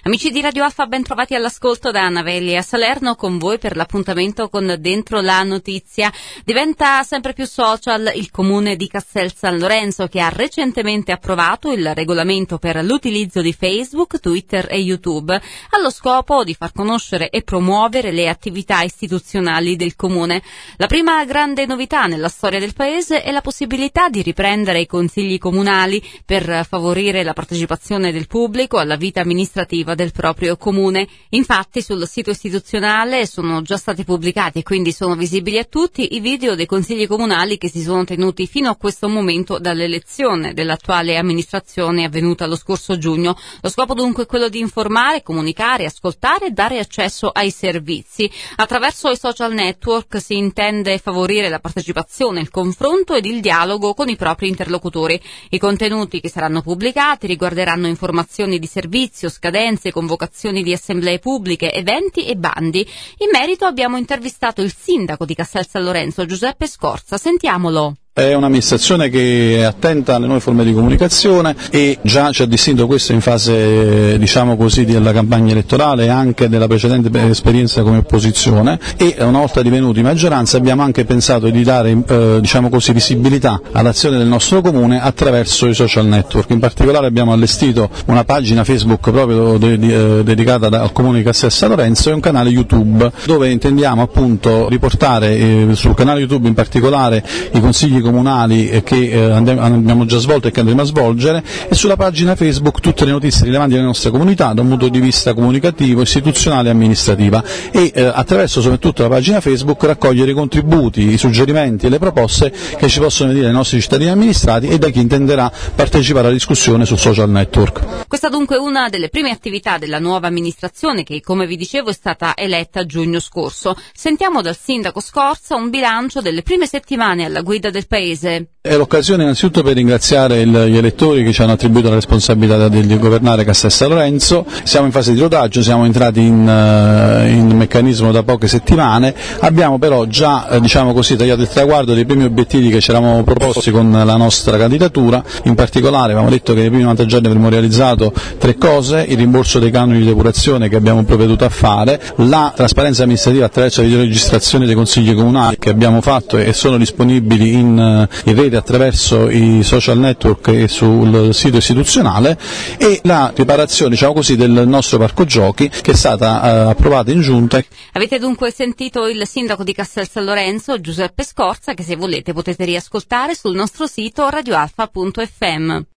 Amici di Radio Alfa, ben trovati all'ascolto da Anna Velli a Salerno con voi per l'appuntamento con Dentro la Notizia. Diventa sempre più social il comune di Castel San Lorenzo, che ha recentemente approvato il regolamento per l'utilizzo di Facebook, Twitter e YouTube, allo scopo di far conoscere e promuovere le attività istituzionali del comune. La prima grande novità nella storia del paese è la possibilità di riprendere i consigli comunali per favorire la partecipazione del pubblico alla vita amministrativa del proprio comune. Infatti sul sito istituzionale sono già stati pubblicati e quindi sono visibili a tutti i video dei consigli comunali che si sono tenuti fino a questo momento dall'elezione dell'attuale amministrazione avvenuta lo scorso giugno. Lo scopo dunque è quello di informare, comunicare, ascoltare e dare accesso ai servizi. Attraverso i social network si intende favorire la partecipazione, il confronto ed il dialogo con i propri interlocutori. I contenuti che saranno pubblicati riguarderanno informazioni di servizio, scadenze, convocazioni di assemblee pubbliche, eventi e bandi. In merito abbiamo intervistato il sindaco di Castel San Lorenzo, Giuseppe Scorza. Sentiamolo. È un'amministrazione che è attenta alle nuove forme di comunicazione e già ci ha distinto questo in fase, diciamo così, della campagna elettorale e anche della precedente esperienza come opposizione, e una volta divenuti maggioranza abbiamo anche pensato di dare, diciamo così, visibilità all'azione del nostro comune attraverso i social network. In particolare abbiamo allestito una pagina Facebook proprio dedicata al comune di Castel San Lorenzo e un canale YouTube dove intendiamo appunto riportare sul canale YouTube in particolare i consigli comunali che abbiamo già svolto e che andremo a svolgere, e sulla pagina Facebook tutte le notizie rilevanti delle nostre comunità da un punto di vista comunicativo, istituzionale e amministrativa, e attraverso soprattutto la pagina Facebook raccogliere i contributi, i suggerimenti e le proposte che ci possono venire dai nostri cittadini amministrati e da chi intenderà partecipare alla discussione sul social network. Questa dunque è una delle prime attività della nuova amministrazione che, come vi dicevo, è stata eletta a giugno scorso. Sentiamo dal sindaco Scorza un bilancio delle prime settimane alla guida del paese. È l'occasione innanzitutto per ringraziare gli elettori che ci hanno attribuito la responsabilità di governare Castel San Lorenzo. Siamo in fase di rodaggio, siamo entrati in meccanismo da poche settimane, abbiamo però già diciamo così tagliato il traguardo dei primi obiettivi che ci eravamo proposti con la nostra candidatura. In particolare avevamo detto che nei primi 90 giorni avremmo realizzato 3 cose: il rimborso dei canoni di depurazione che abbiamo provveduto a fare, la trasparenza amministrativa attraverso la videoregistrazione dei consigli comunali che abbiamo fatto e sono disponibili in rete attraverso i social network e sul sito istituzionale, e la riparazione, diciamo così, del nostro parco giochi che è stata approvata in giunta. Avete dunque sentito il sindaco di Castel San Lorenzo, Giuseppe Scorza, che se volete potete riascoltare sul nostro sito radioalfa.fm.